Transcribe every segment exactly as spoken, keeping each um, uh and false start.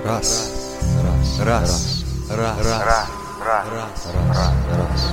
Раз, раз, раз, раз, раз, раз, раз, раз, раз.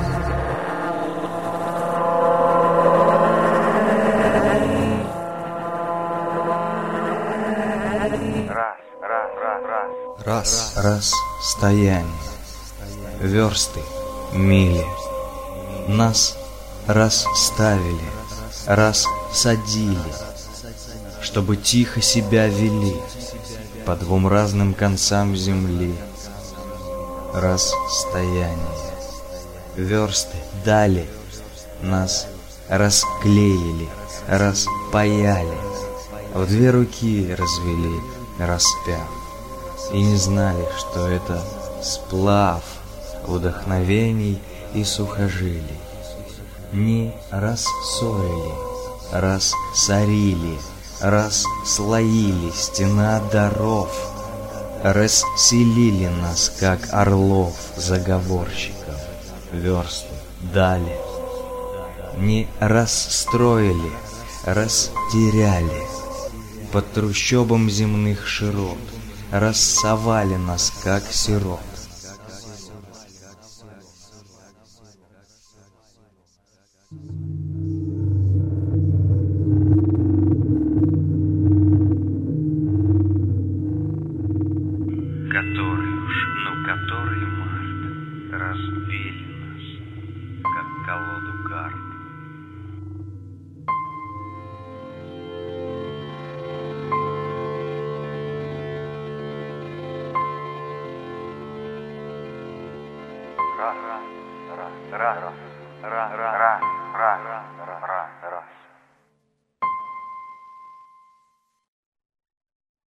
Раз, раз, стояние, версты, мили. Нас расставили, раз садили, чтобы тихо себя вели по двум разным концам земли. Расстояние, версты дали, нас расклеили, распаяли, в две руки развели, распяв, и не знали, что это сплав вдохновений и сухожилий. Не рассорили, рассорили, расслоили стена даров, расселили нас, как орлов заговорщиков, версты дали. Не расстроили, растеряли под трущобам земных широт, рассовали нас, как сирот. Который уж, ну который март разбили нас, как колоду карт. Раз, раз, раз, раз, раз, раз, раз, раз, раз.